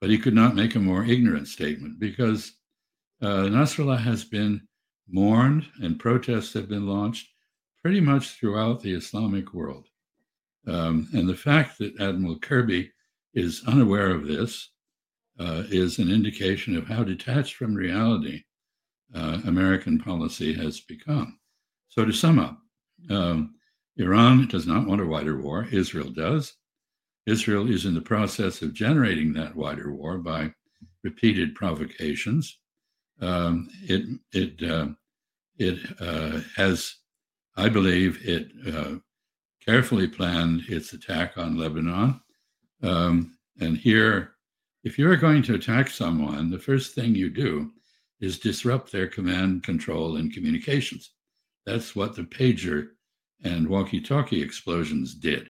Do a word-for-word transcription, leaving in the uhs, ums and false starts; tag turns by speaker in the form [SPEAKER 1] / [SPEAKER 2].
[SPEAKER 1] but he could not make a more ignorant statement because uh, Nasrallah has been mourned and protests have been launched pretty much throughout the Islamic world. Um, and the fact that Admiral Kirby is unaware of this uh, is an indication of how detached from reality uh, American policy has become. So to sum up, um, Iran does not want a wider war. Israel does. Israel is in the process of generating that wider war by repeated provocations. Um, it it uh, it uh, has, I believe, it uh, carefully planned its attack on Lebanon. Um, and here, if you're going to attack someone, the first thing you do is disrupt their command, control, and communications. That's what the pager and walkie-talkie explosions did.